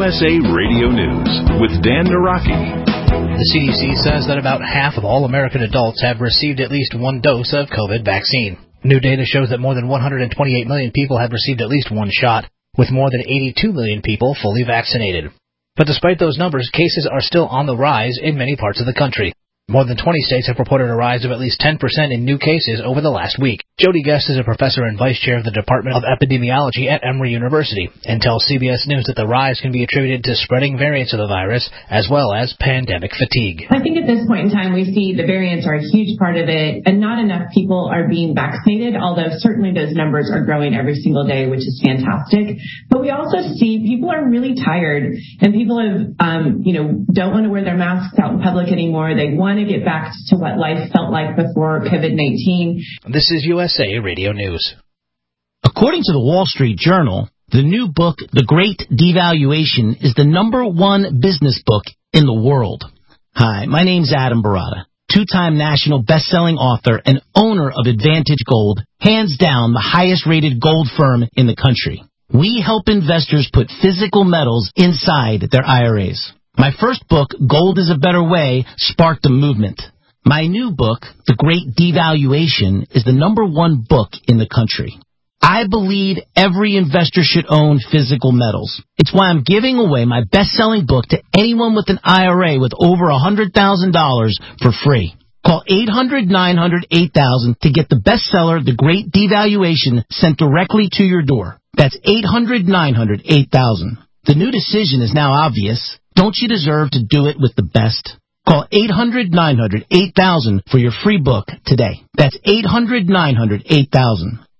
USA Radio News with Dan Naraki. The CDC says that about half of all American adults have received at least one dose of COVID vaccine. New data shows that more than 128 million people have received at least one shot, with more than 82 million people fully vaccinated. But despite those numbers, cases are still on the rise in many parts of the country. More than 20 states have reported a rise of at least 10% in new cases over the last week. Jody Guest is a professor and vice chair of the Department of Epidemiology at Emory University and tells CBS News that the rise can be attributed to spreading variants of the virus as well as pandemic fatigue. I think at this point in time we see the variants are a huge part of it, and not enough people are being vaccinated, although certainly those numbers are growing every single day, which is fantastic. But we also see people are really tired, and people have, don't want to wear their masks out in public anymore. They want to get back to what life felt like before COVID-19. This is USA Radio News. According to the Wall Street Journal, the new book, The Great Devaluation, is the #1 business book in the world. Hi, my name's Adam Barata, two-time national best-selling author and owner of Advantage Gold, hands down the highest-rated gold firm in the country. We help investors put physical metals inside their IRAs. My first book, Gold is a Better Way, sparked a movement. My new book, The Great Devaluation, is the #1 book in the country. I believe every investor should own physical metals. It's why I'm giving away my best-selling book to anyone with an IRA with over $100,000 for free. Call 800-900-8000 to get the bestseller, The Great Devaluation, sent directly to your door. That's 800-900-8000. The new decision is now obvious. Don't you deserve to do it with the best? Call 800-900-8000 for your free book today. That's 800-900-8000.